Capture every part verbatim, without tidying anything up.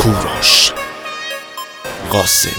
کوروش قاسمی.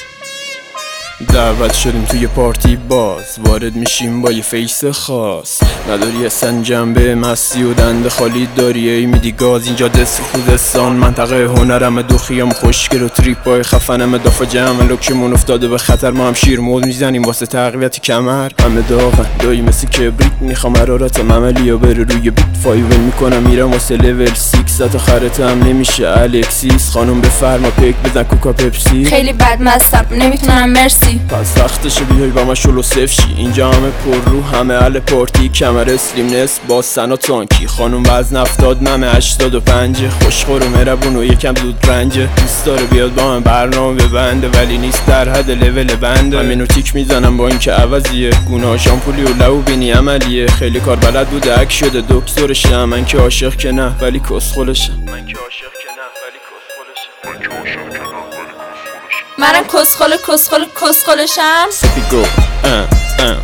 دعوت شدیم توی پارتی باز، وارد میشیم با یه فیس خاص. نداری اصلا جنبه مستی و دنده خالی داری ای میدی گاز. اینجا دست خوزستان منطقه هنرم، دو خیام خوشگل و تریپای خفنم. دافا جمع لوکمون افتاده به خطر، ما هم شیر مود میزنیم واسه تقویت کمر. همه داغن دایی مثل کبریت، میخوام حرارتم عملی و بره روی بیت. فایول میکنم میرم واسه لول سیکس، تا خرتم نمیشه الکسیس. خانم بفرما پیک بزن کوکا پپسی. خیلی بد مستم نمیتونم مرسی. پس وقتشه بیای با من شلو صف شی. اینجا همه پر رو، همه اهل پارتی. کمر اسلیم نس با سنا تانکی. خانم وزن افتاد ممه هشتاد و پنجه. خوشخور و مهربون و یکم زود رنجه. دوست داره بیاد با من برنامه ببنده، ولی نیست در حد لول بنده. همینو تیک میزنم با اینکه عوضیه. گونه شامپولی و لو بینی عملیه. خیلی کار بلد بوده اک شده دکترشم. من که عاشق که نه ولی کسخلشم. من که عاشق که نه ولی کسخلشم. منم کسخل کسخل کسخلشم. سپیگو اه اه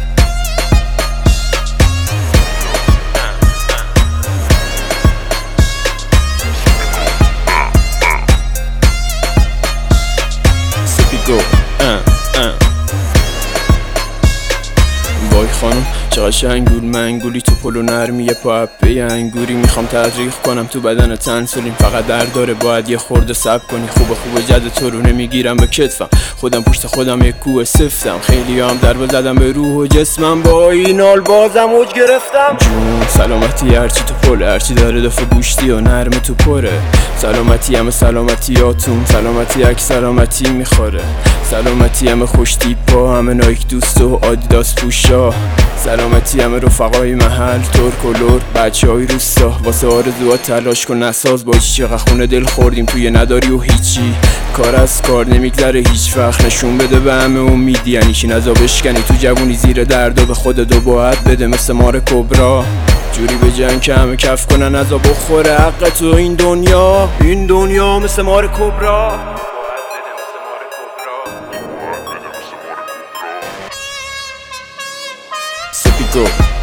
سپیگو اه اه وای خانم چقدر شنگول منگولی. تو پلو نرمی یه پا اپه انگوری. میخوام تدریخ کنم تو بدن تنسولین. فقط درد داره باید یه خورده صبر کنی. خوبه خوبه جد تو رو نمیگیرم به کتفم. خودم پشت خودم یه کوه سفتم. خیلی هم دربه زدم به روح و جسمم. با این حال بازم اوج گرفتم. جون سلامتی هرچی تو پله، هرچی داره دفعه گوشتی و نرمه تو پره. سلامتی همه سلامتیاتون، سلامتی اک سلامتی میخوره. سلامتی همه خوش تیپا، همه نایک دوست و آدیداس پوشا. سلامتی همه رفقای محل، ترک و لرد بچه های روستا. واسه آرزوات تلاش کن نساز باشی. چقدر خونه دل خوردیم توی نداری و هیچی. کار از کار نمیگذره هیچ وقت. نشون بده به همه امیدی، یعنی چی نزا بشکنی تو جوونی زیر درد و به خودت و باید بده مثل مار کبرا. جوری به جنگ که همه کف کنن نزا بخوره حق تو این دنیا. این دنیا مثل مار کبرا. Go.